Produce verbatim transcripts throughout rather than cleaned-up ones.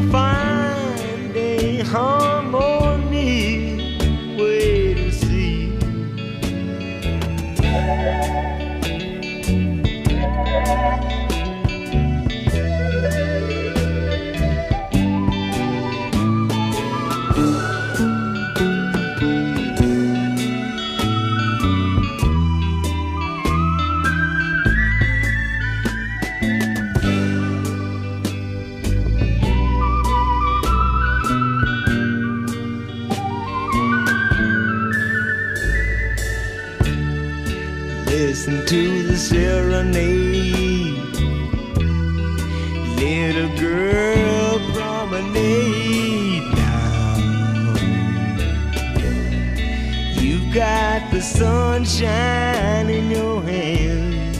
find a harmony. Wait and see. Listen to the serenade, little girl promenade now. You've got the sunshine in your hand,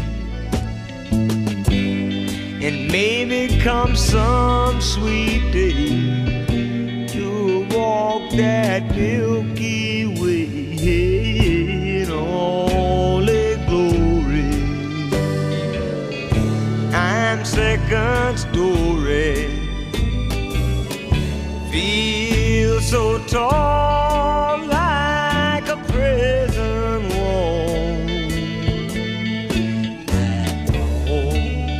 and maybe come some sweet day you'll walk that Milky Way in all its glory. I'm second story, feel so tall like a prison wall. That's all.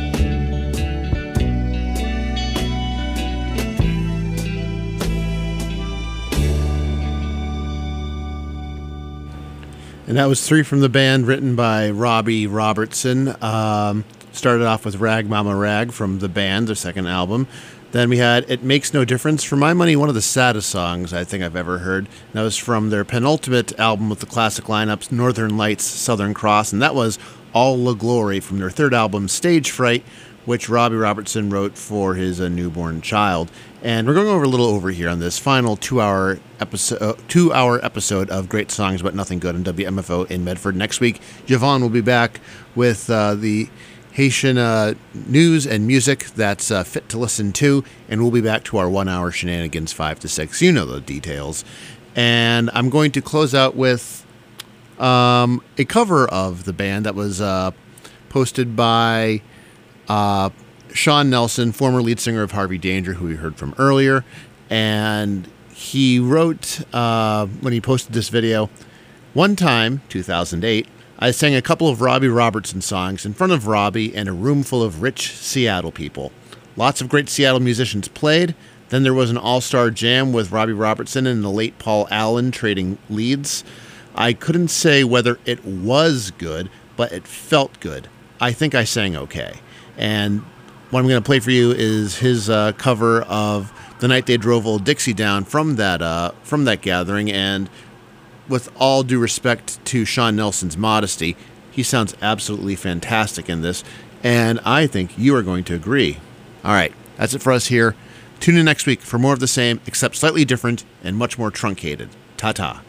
And that was three from the band, written by Robbie Robertson. Um, started off with Rag Mama Rag from the band, their second album. Then we had It Makes No Difference. For my money, one of the saddest songs I think I've ever heard. And that was from their penultimate album with the classic lineups, Northern Lights, Southern Cross. And that was All La Glory from their third album, Stage Fright, which Robbie Robertson wrote for his uh, newborn child. And we're going over a little over here on this final two-hour episode, uh, two-hour episode of Great Songs But Nothing Good on W M F O in Medford. Next week, Yvonne will be back with uh, the Haitian uh, news and music that's uh, fit to listen to, and we'll be back to our one-hour shenanigans, five to six. You know the details. And I'm going to close out with um, a cover of the band that was uh, posted by Uh, Sean Nelson, former lead singer of Harvey Danger, who we heard from earlier. And he wrote, uh, when he posted this video, one time, two thousand eight, I sang a couple of Robbie Robertson songs in front of Robbie and a room full of rich Seattle people. Lots of great Seattle musicians played. Then there was an all-star jam with Robbie Robertson and the late Paul Allen trading leads. I couldn't say whether it was good, but it felt good. I think I sang okay. And what I'm going to play for you is his uh, cover of The Night They Drove Old Dixie Down from that uh, from that gathering. And with all due respect to Sean Nelson's modesty, he sounds absolutely fantastic in this. And I think you are going to agree. All right, that's it for us here. Tune in next week for more of the same, except slightly different and much more truncated. Ta-ta.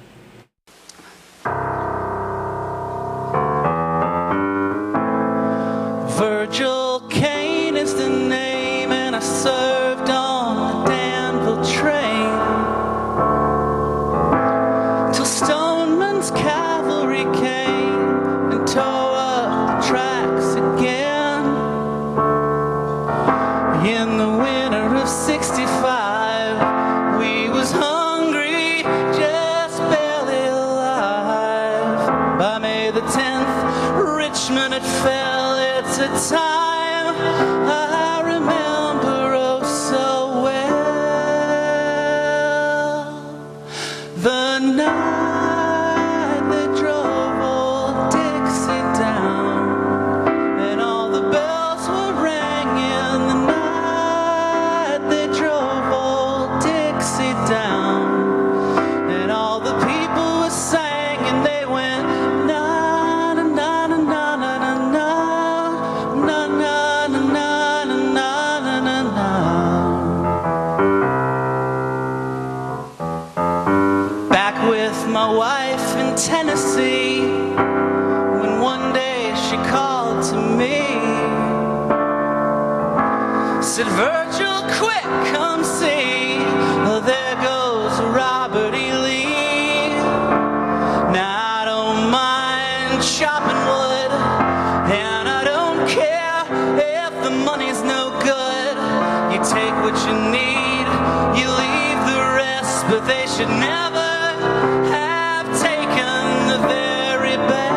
Virgil Kane is the name, and I served on the Danville train till Stoneman's cavalry came and tore up the tracks again. In the winter of sixty-five, we was hungry, just barely alive. By May the tenth, Richmond had fell. It's a time I remember oh so well. The night they drove old Dixie down, and all the bells were ringing. The night they drove old Dixie down, and all the people were singing. They went na na na na na na na na. Na na na na na na na na. Back with my wife in Tennessee, when one day she called to me, said, Virgil, quick, come see, oh, there goes Robert E. Lee. Now I don't mind chopping wood, and I don't care if the money's no good. You take what you need you leave the rest, but they should never have taken the very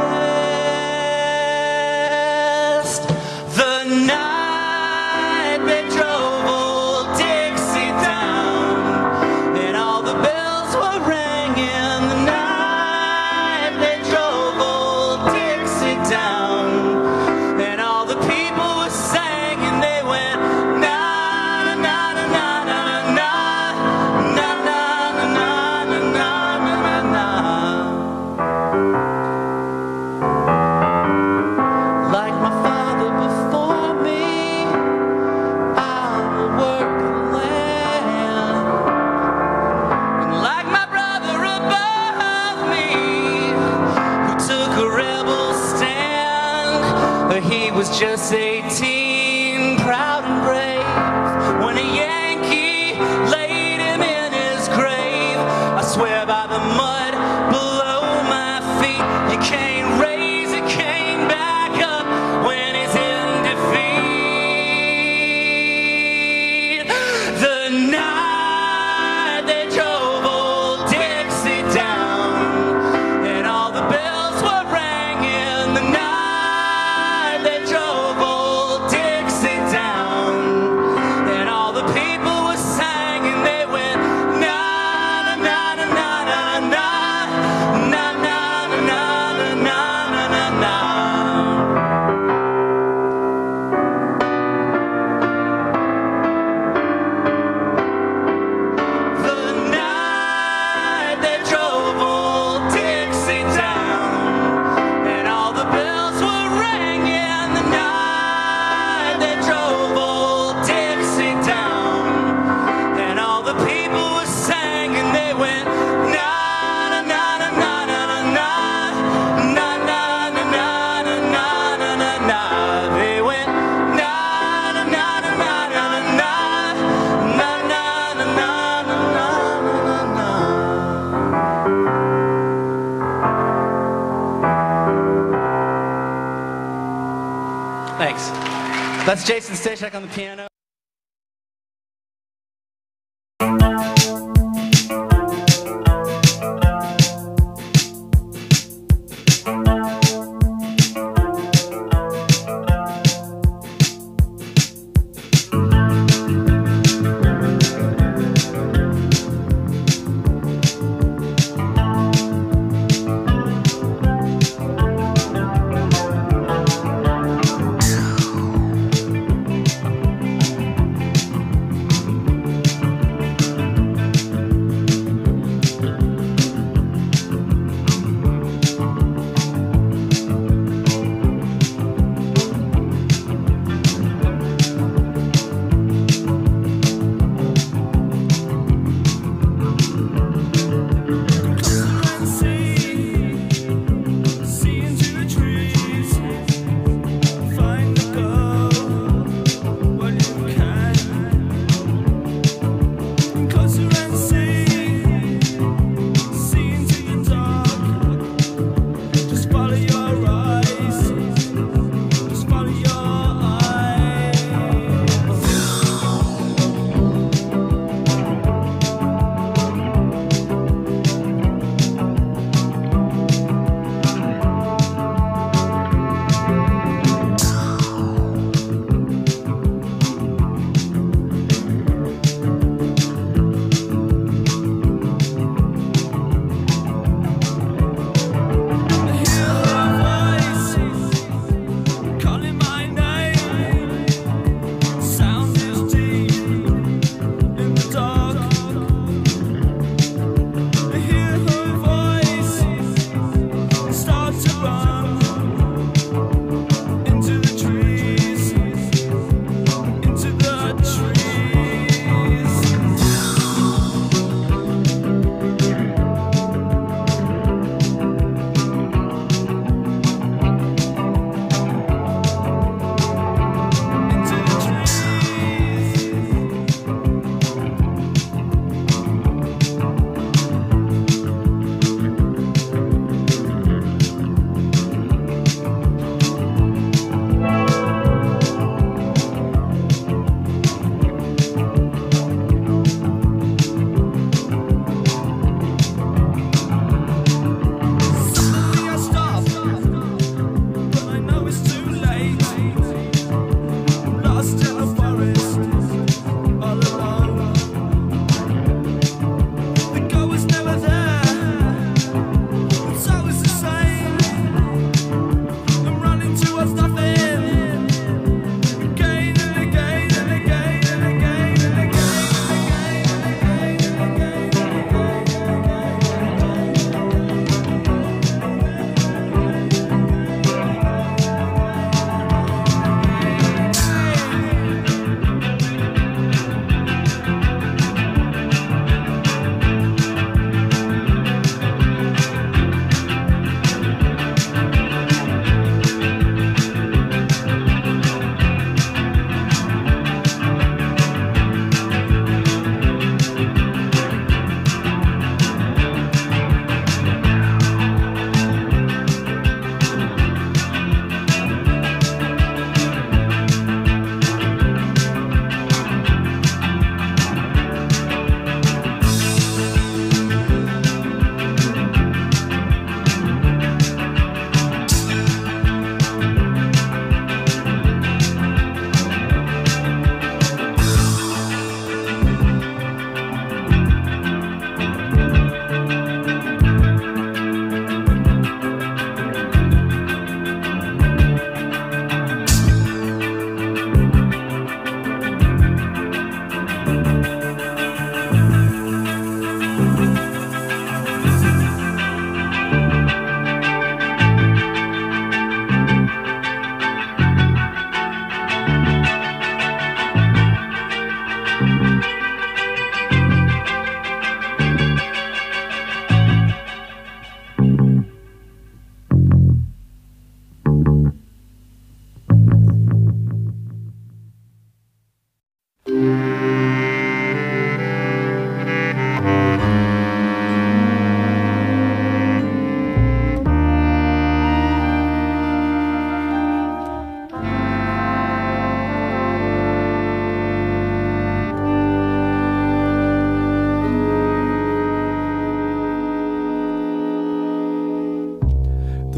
best. The night they drove old Dixie down, and all the bells were ringing. The night they drove old Dixie down, and all the people were singing. They went na na na na na na na na na na na na na na. Like my father before me, I will work the land, and like my brother above me, who took a rebel stand, he was just eighteen, proud and brave, when a Yankee laid him in his grave. I swear by the mud below my feet, you can't raise a cane back up when he's in defeat. The night they drove old Dixie down, and all the bells were ringing. The night they drove old Dixie down, and all the people were singing. They went na na na na na na na na na na na na na na. The night they drove old Dixie down, and all the bells were ringing. The night they drove old Dixie down, and all the people were singing. They went na na na na na na na na na na na na na na na. They went na na na na na na na na na na na na na. Thanks. That's Jason Stachek on the piano.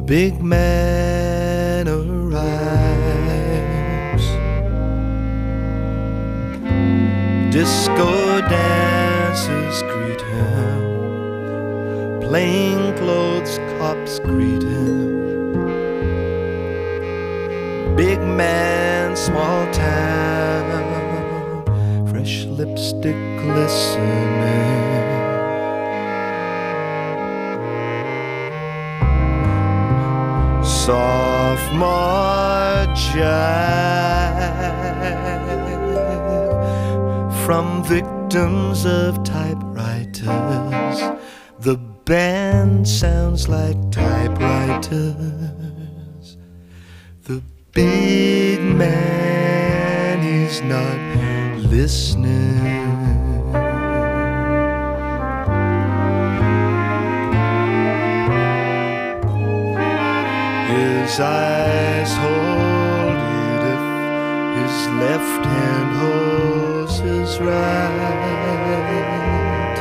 big man arrives. Disco dancers greet him, plainclothes cops greet him. Big man, small town, fresh lipstick glistening. Sophomore jive from victims of typewriters. The band sounds like typewriters. The big man, he's not listening. His eyes hold it if his left hand holds his right.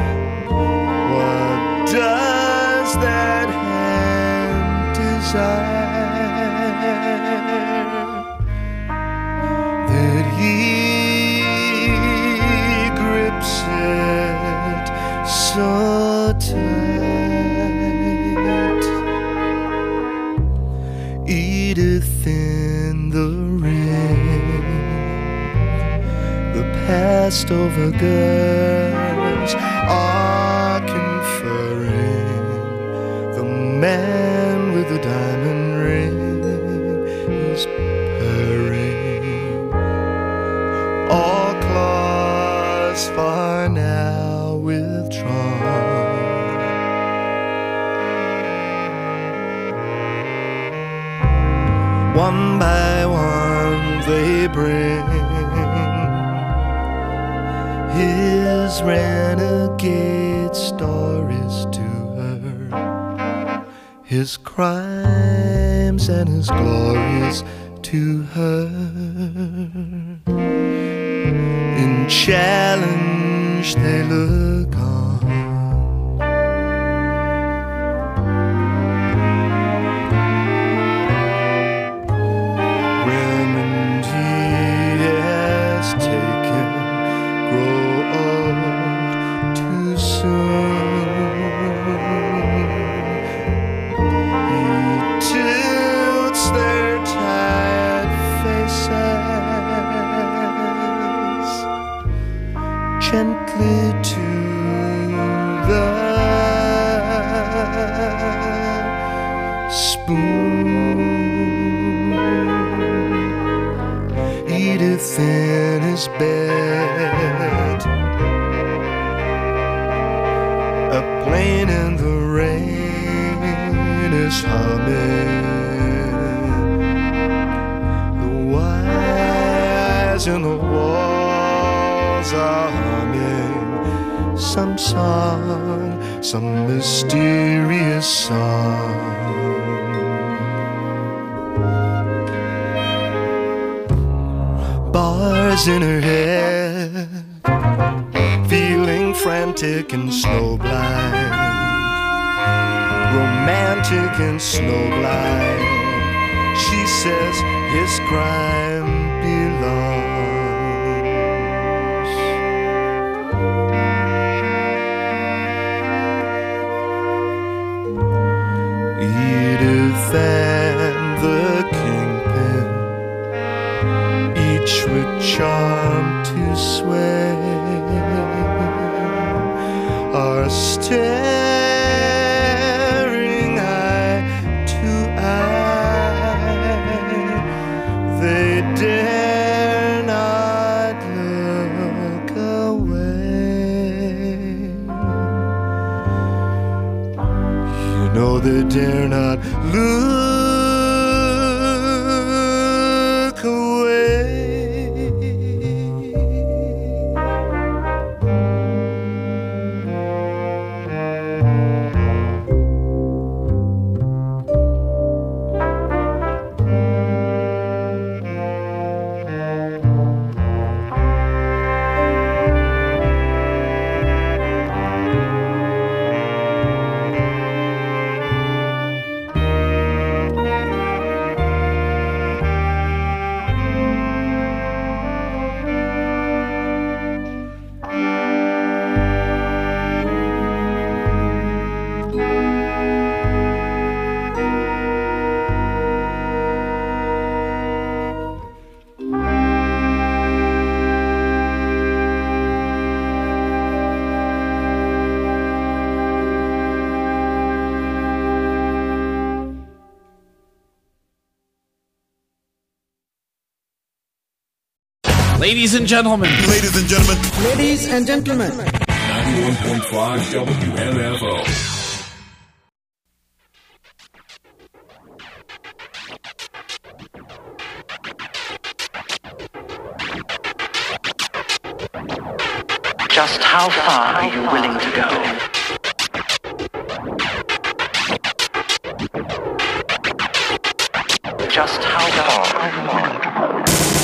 What does that hand desire? That he grips it so tight. Edith in the ring, the passed over girls are conferring. The man with the diamond ring is purring. All claws for now withdrawn. One by one they bring his renegade stories to her, his crimes and his glories to her. In challenge they look on. Gently to the spoon. Edith in his bed, a plane in the rain is humming. The wires in the walls are humming some song, some mysterious song. Bars in her head, feeling frantic and snowblind, romantic and snowblind. She says his crime belongs. Edith and the kingpin, each with charm to sway, are staring eye to eye. They dare not look away. You know they dare not look away. Ladies and gentlemen. Ladies and gentlemen. Ladies and gentlemen. ninety-one point five W M F O. Just how far are you willing to go? Just how far are you willing to go?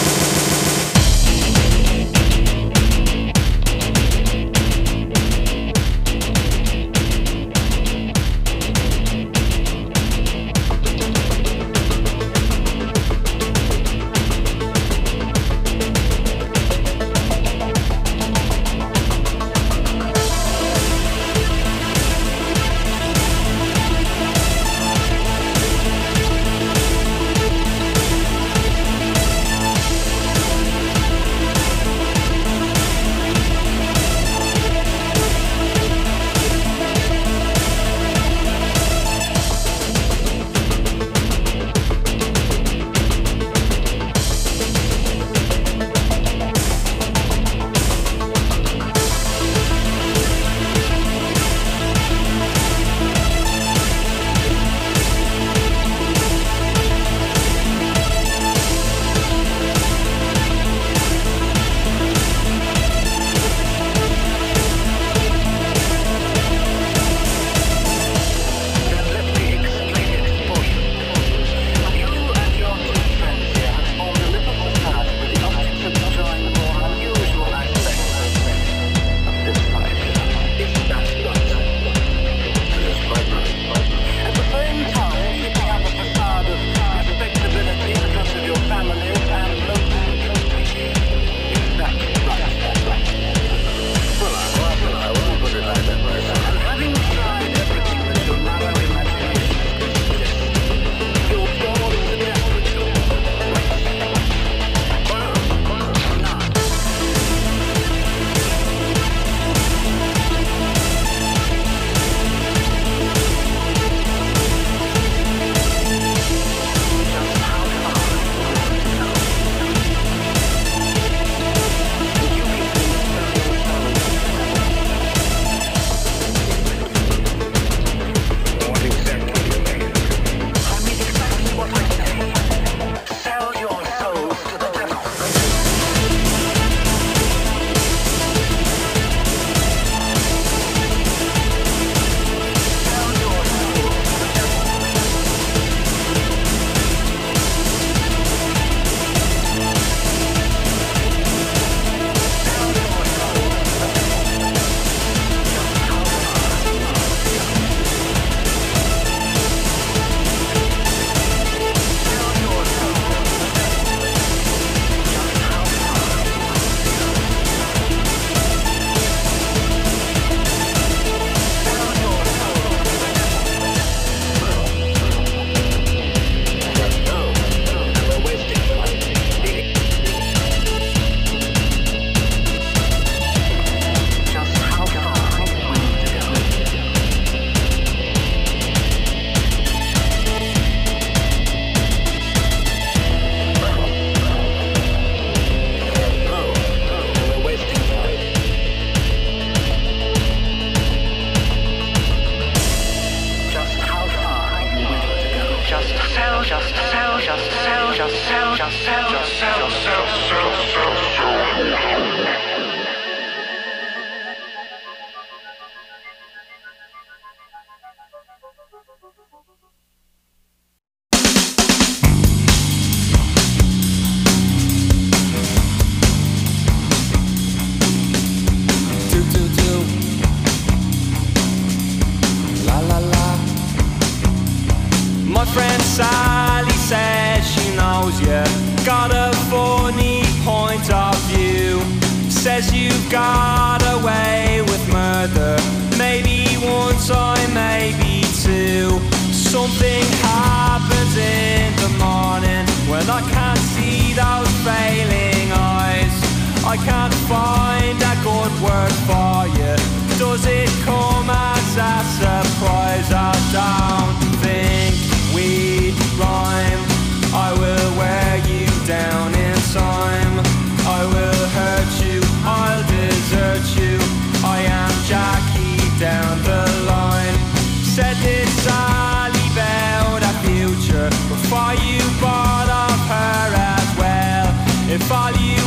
Says you got away with murder. Maybe one time, maybe two. Something happens in the morning when I can't see those failing eyes. I can't find a good word for you. Does it come as a surprise? I don't think we'd rhyme. I will wear you down in time. I will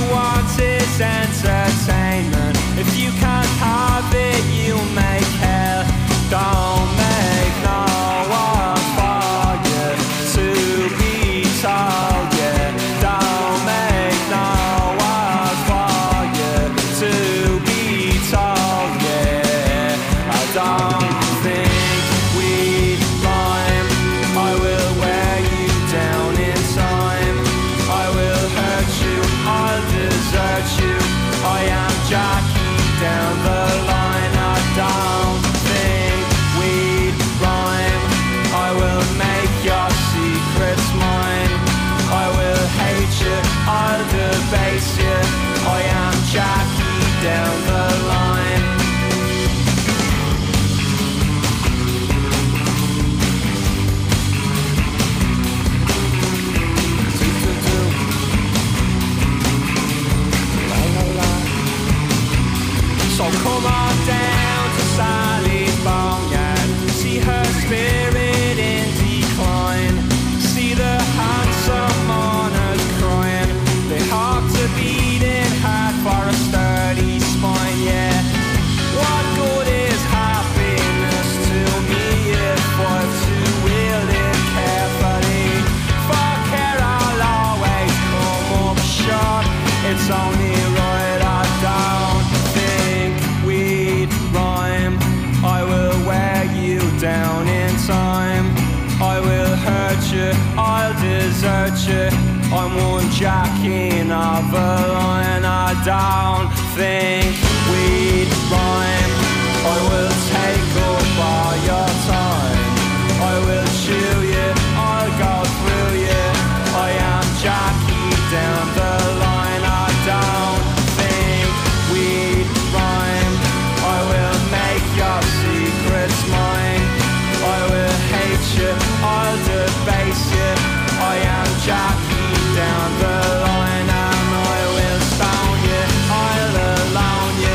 want is entertainment. If you can't have it, you'll make hell. Don't make no one for you to be told, yeah. Don't make no one for you to be told, yeah. I don't think we'd rhyme. I will wear you down in time. I will hurt you, I'll desert you. I am Jackie down the line. I don't think we'd rhyme. I will make your secrets mine. I will hate you, I'll debase you. I am Jackie down the line. Do-do-do. La-la-la. So come on down to Sally's Boneyard. See her spirit in decline. See the handsome mourners crying. They hope to beating hard for a sturdy spine, yeah. What good is happiness to me if I'm to wield it carefully? For care I'll always come up short. It's only right I don't think we'd rhyme. I will wear you down in time. I will hurt you, I'll desert you. I'm one jacking of a line. I don't think we'd rhyme. I will take up all your time. I will chew you, I'll go through you. I am Jackie down the line. I don't think we'd rhyme. I will make your secrets mine. I will hate you, I'll debase you. I am Jackie down the line. And I will stone you, I'll alone you.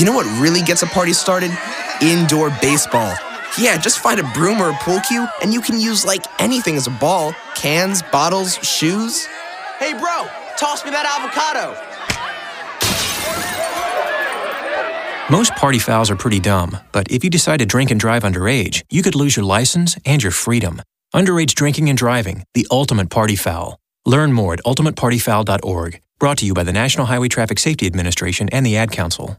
You know what really gets a party started? Indoor baseball. Yeah, just find a broom or a pool cue, and you can use like anything as a ball. Cans, bottles, shoes. Hey bro, toss me that avocado. Most party fouls are pretty dumb, but if you decide to drink and drive underage, you could lose your license and your freedom. Underage drinking and driving, the ultimate party foul. Learn more at ultimate party foul dot org. Brought to you by the National Highway Traffic Safety Administration and the Ad Council.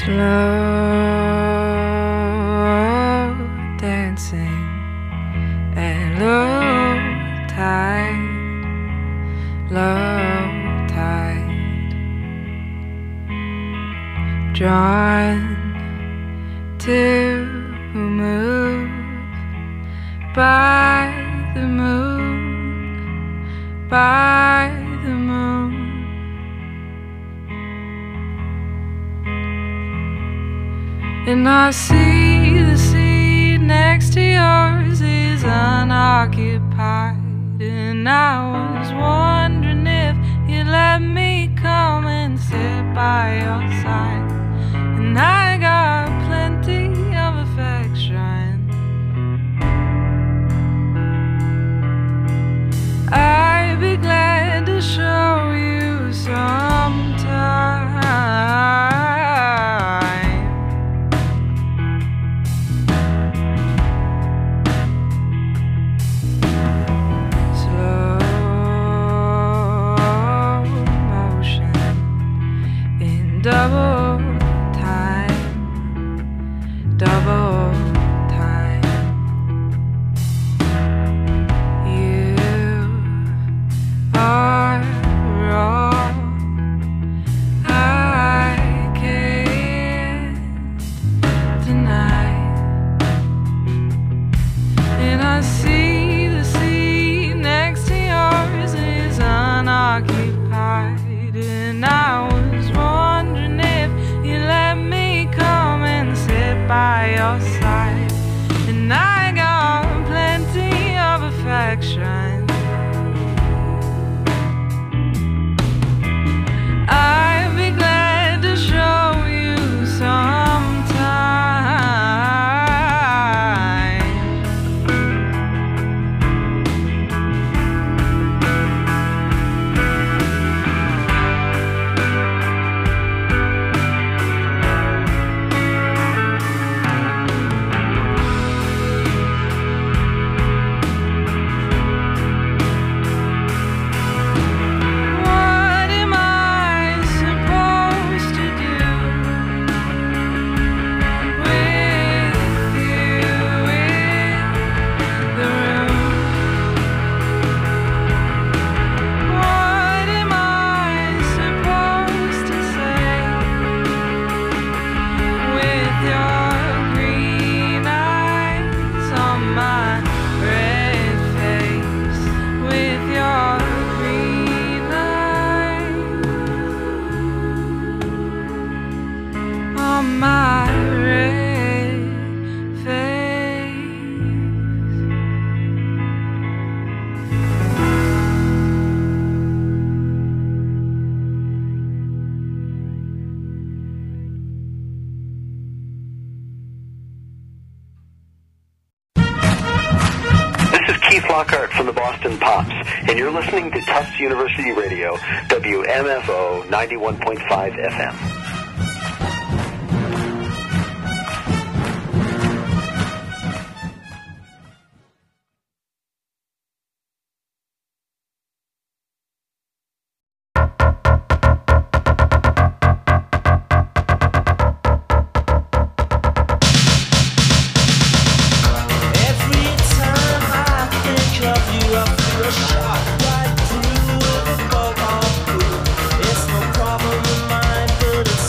slow dancing and low tide, low tide, drawn to move by the moon, by the moon. And I see the seat next to yours is unoccupied. And I was wondering if you'd let me come and sit by your side. And I got plenty of affection. I'd be glad to show you sometime. Double time, double time. You are wrong. I can't deny. And I see the seat next to yours is unoccupied. And I was wondering if you let me come and sit by your side. And I got plenty of affection. I'd be glad to show you sometime. What am I supposed to do with you in the room? What am I supposed to say with your green eyes on my red face? With your green eyes on my red face. This is Keith Lockhart from the Boston Pops, and you're listening to Tufts University Radio, W M F O ninety-one point five F M. Every time I think of you, I feel a shot right through the fog of blue. It's no problem of mine, but it's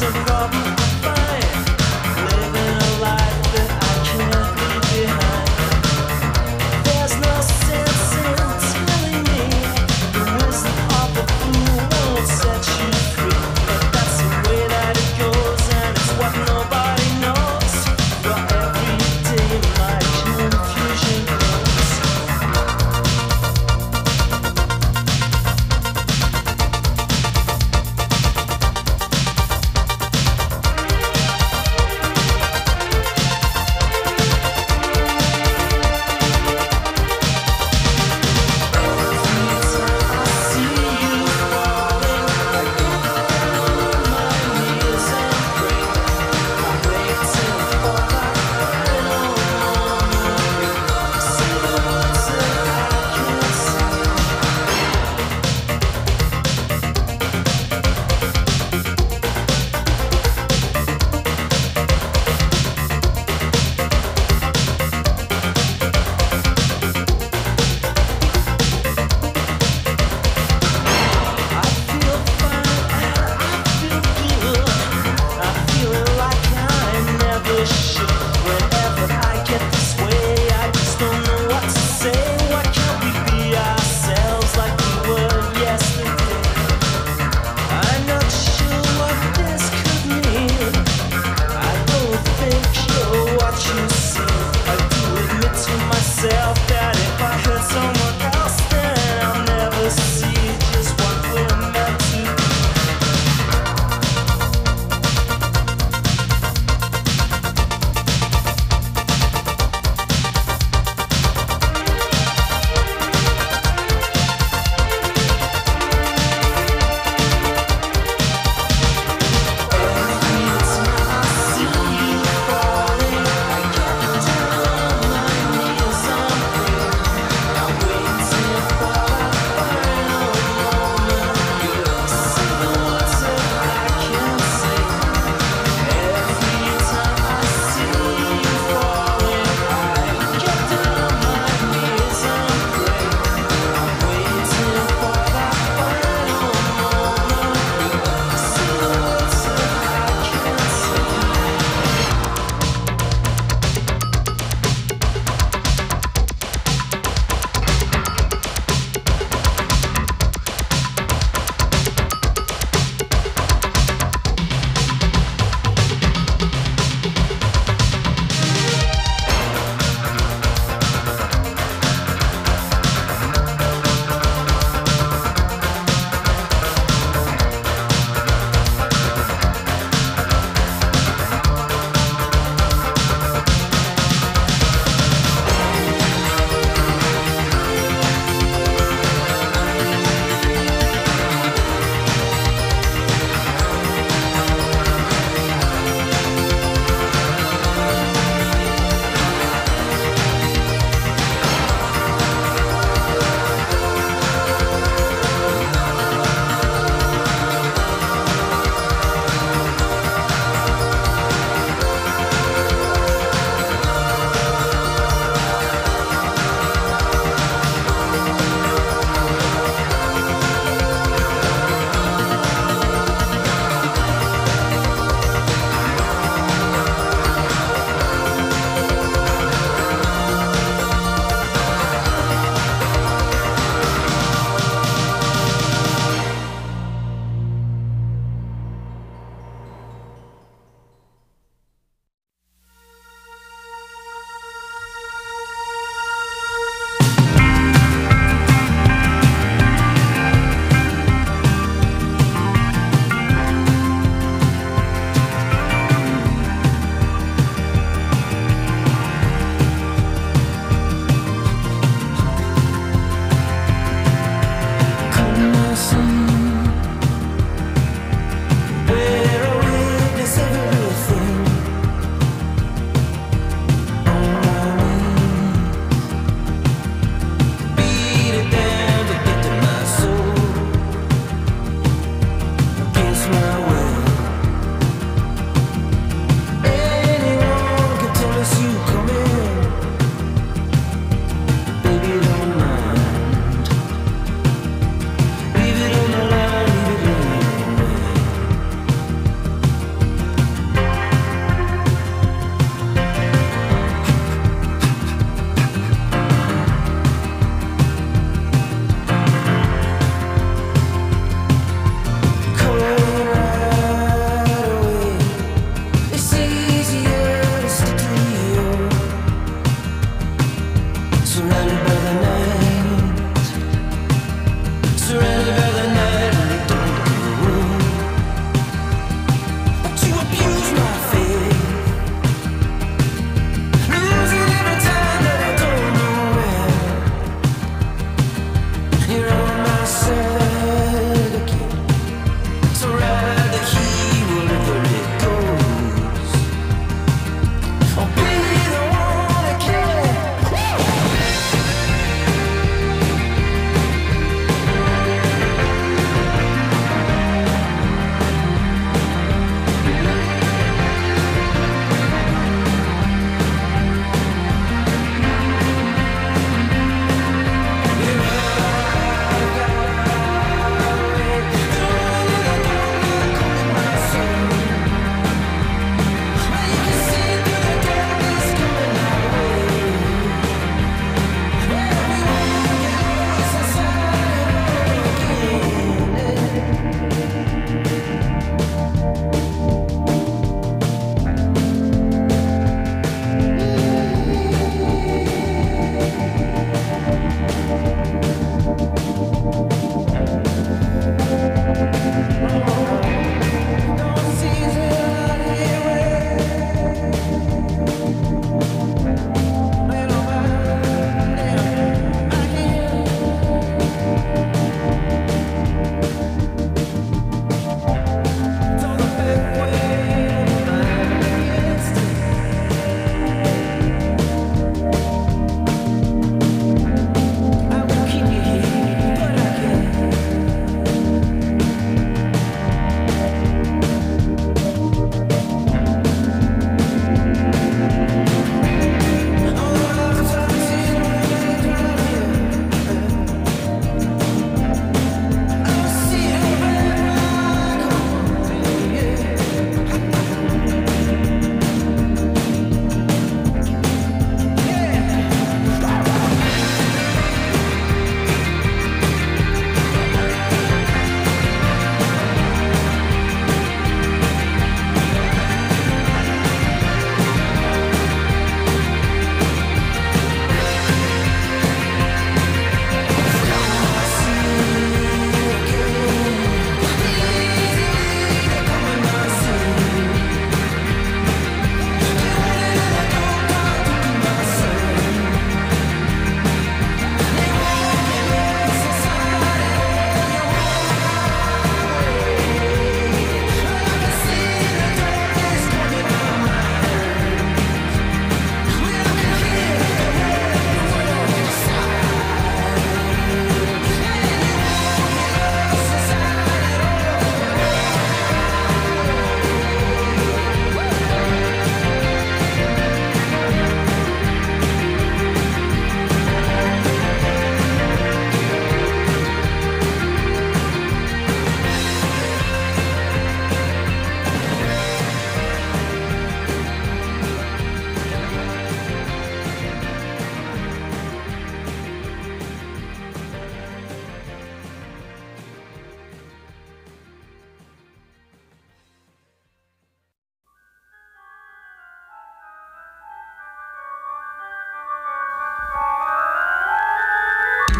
Baby, don't mind. Leave it on the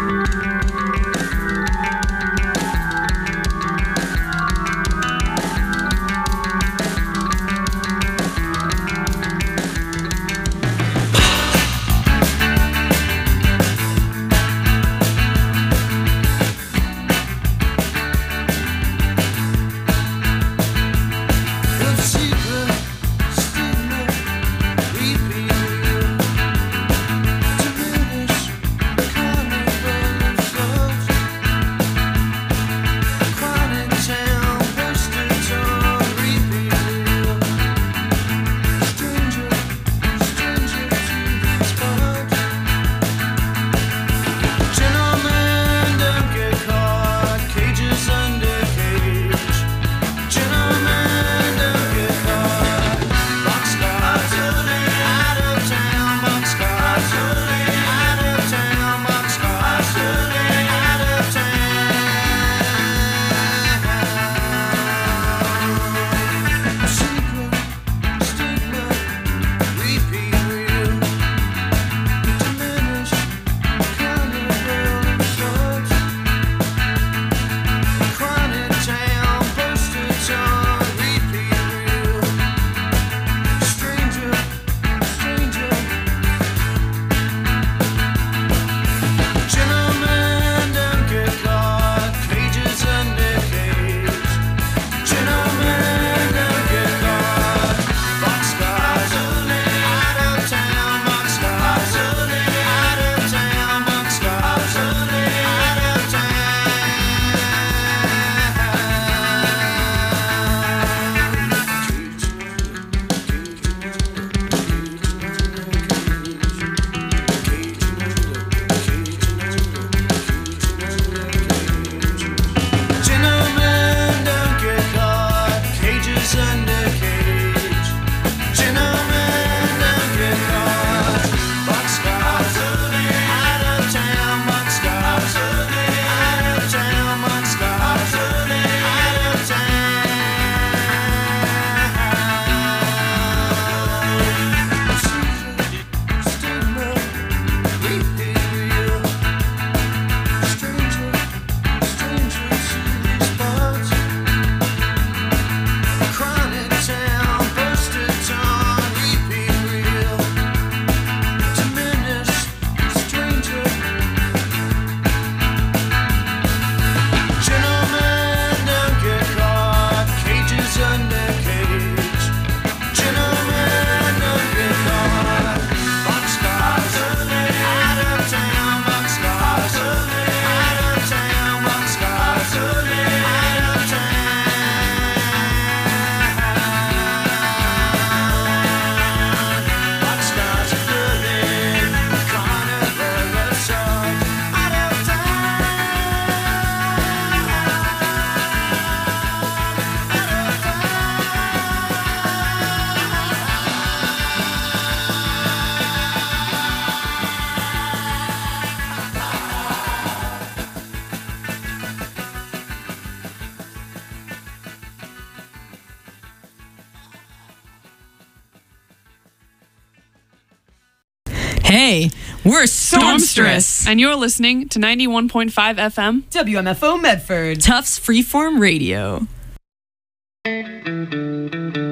Hey, we're Stormstress. And you're listening to ninety-one point five F M W M F O Medford. Tufts Freeform Radio.